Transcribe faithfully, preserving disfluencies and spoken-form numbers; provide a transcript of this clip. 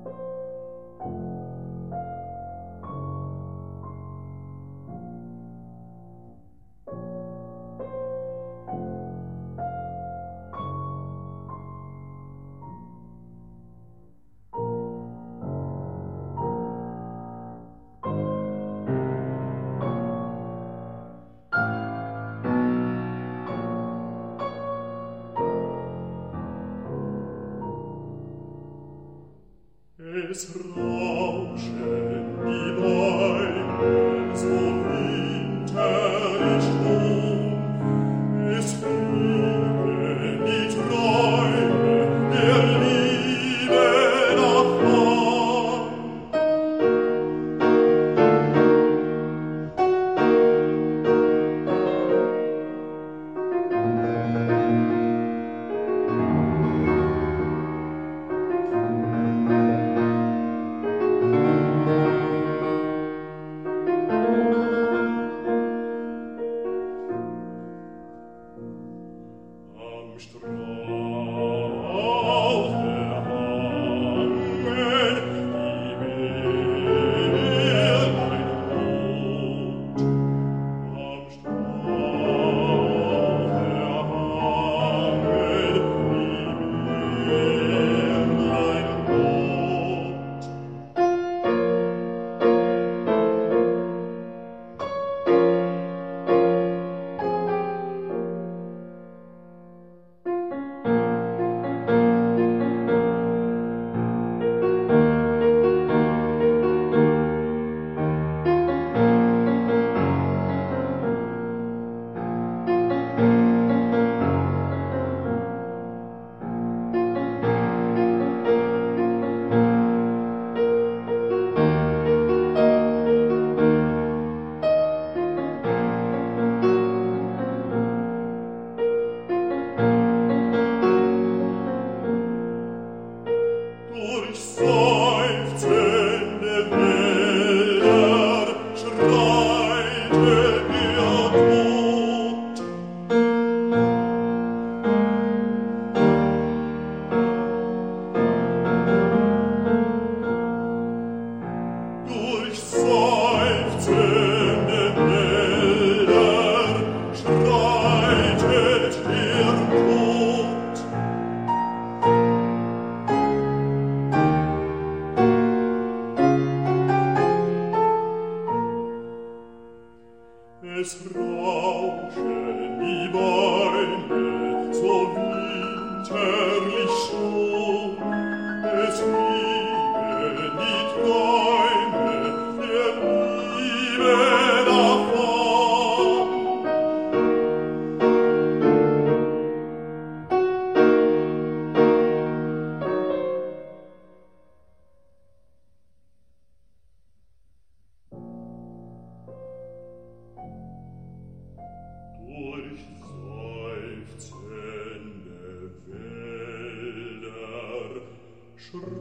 Es rauschen die Bäume so winterlich schon, es fliegen die Träume der Liebe davon. Am Strauch der Hangen, die Meerlein rot. Am Strauch der Hangen, die Meerlein rot. Durch seufzende Wälder schreitet ihr Tod. Durch seufzende Wälder schreitet ihr Tod. Es rauschen die Bäume so winterlich schon, es fliegen die Träume der Liebe davon. Durch seufzende Wälder